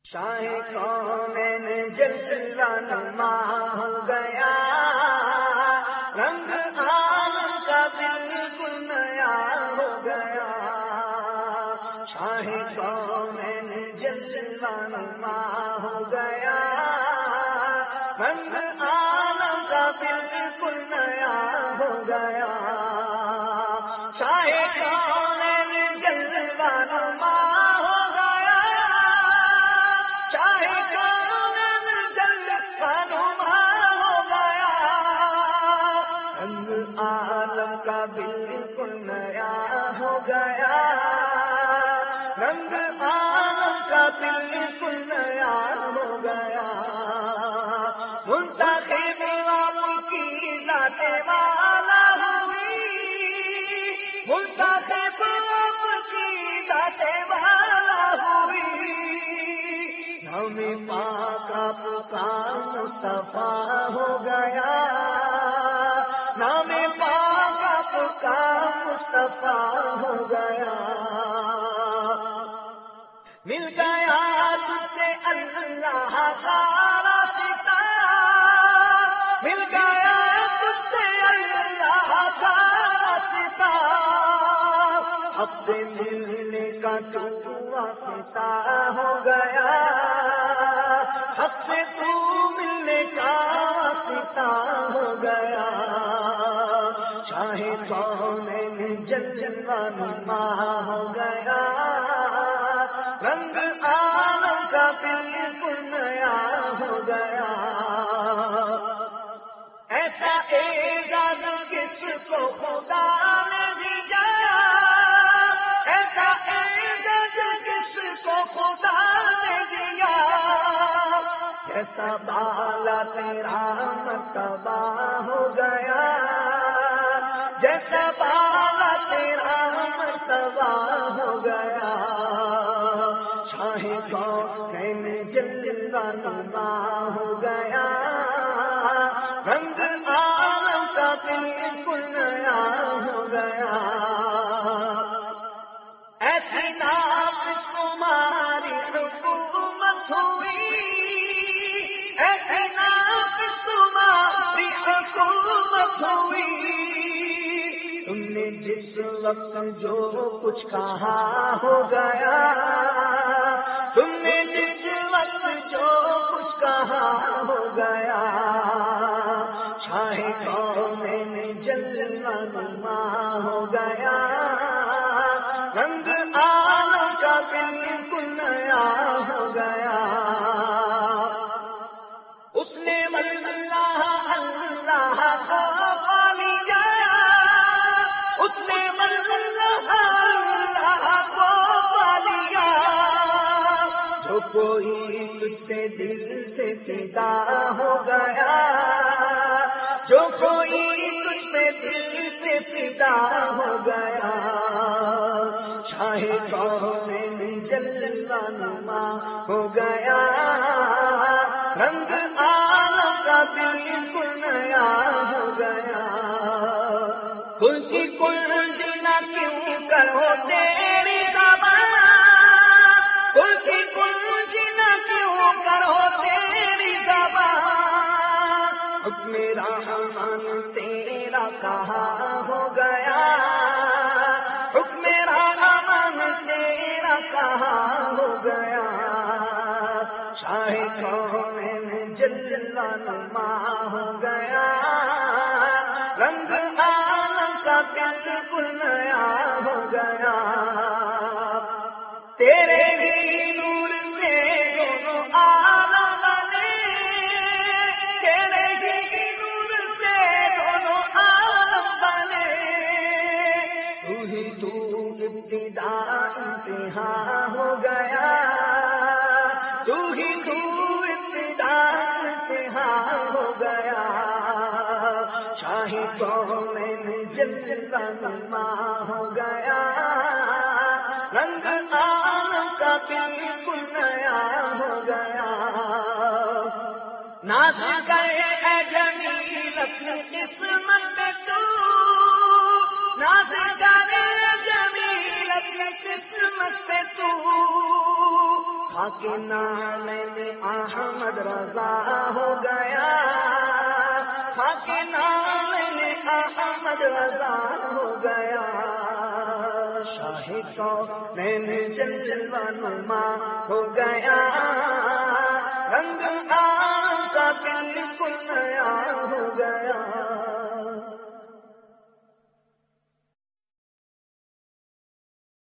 شاہ کونین جلوہ نما ہو گیا، رنگ عالم کا بالکل نیا ہو گیا۔ شاہ کونین جلوہ نما ہو گیا، رنگ عالم کا بالکل نیا ہو گیا۔ شاہ کونین جلوہ نما عالم کا بالکل نیا ہو گیا، رنگ عالم کا بالکل نیا ہو گیا۔ منتخب آپ کی ذات والا ہوئی، منتخب آپ کی ذات والا ہوئی۔ نام پاک آپ کا مصطفیٰ ہو گیا، نام پاک آپ کا مصطفیٰ ہو گیا۔ مل گیا تجھ سے اللہ کا راستہ، مل گیا تجھ سے اللہ کا راستہ۔ اب سے ملنے کا تو واسطہ ہو گیا، اب سے تو ملنے کا واسطہ ہو گیا۔ شاہ کونین جلوہ نما ہو گیا، رنگ عالم کا بالکل نیا ہو گیا۔ ایسا اعزاز کس کو خدا نے دیا، ایسا اعزاز کس کو خدا نے دیا۔ جیسا بالا تیرا مرتبہ ہو گیا، جیسا بالا تیرا مرتبہ ہو گیا۔ شاہ کونین جلوہ نما ہو گیا، رنگ عالم کا بالکل نیا ہو گیا۔ ایسی نافذ تمہاری حکومت ہوئی، ایسی نافذ تمہاری حکومت ہوئی۔ تم نے جس وقت جو کچھ کہا ہو گیا، تم نے جس وقت جو کچھ کہا ہو گیا۔ شاہ کونین جلوہ نما ہو گیا، رنگ عالم کا بالکل نیا ہو گیا۔ اس نے اللہ اللہ کو پا لیا، اس نے اللہ اللہ کو پا لیا۔ جو کوئی تجھ سے دل سے فدا ہو گیا، جو کوئی تجھ پہ دل سے فدا ہو گیا۔ شاہ کونین جلوہ نما ہو گیا، رنگ عالم کا بالکل نیا ہو گیا۔ کل کی کل جنا کیوں کرو تیری زبان، کل کی کل جنا کیوں کرو تیری زبان۔ حکم رحمان تیرا کہاں ہو گیا، حکم رحمان تیرا کہاں ہو گیا۔ شاہ کونین جلوہ نما ہو گیا، رنگ عالم کا بالکل نیا ہو گیا۔ تیرے ہی نور سے دونوں عالم بنے، تیرے ہی نور سے دونوں عالم بنے۔ تو ابتدا انتہا ہو گیا، تو ابتدا انتہا ہو گیا۔ شاہ کونین جلوہ نما ہو گیا، رنگ عالم کا بالکل نیا ہو گیا۔ ناز کرے اے جمیل اپنی قسمت پہ تو، ناز کرے جمیل اپنی قسمت پہ تو۔ خاک نعلین احمد رضا ہو گیا، خاک نعلین احمد رضا ہو گیا، شاہ کونین جلوہ نما ہو گیا، رنگ آقا پہ